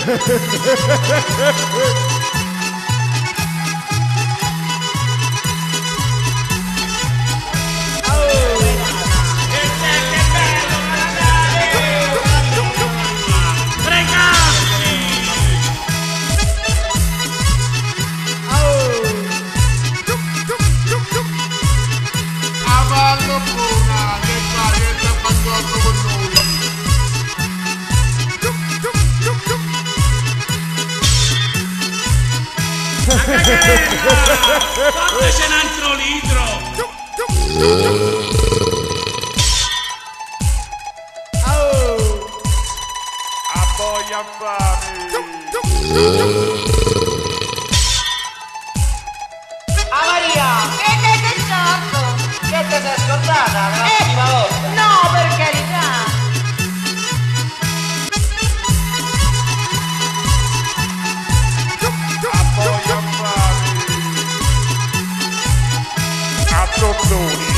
Fateci un altro litro! A boia fame! Maria! Che è stato? Che ti sei scordata la prossima volta? No, per carità! A boia fame! A tottoni!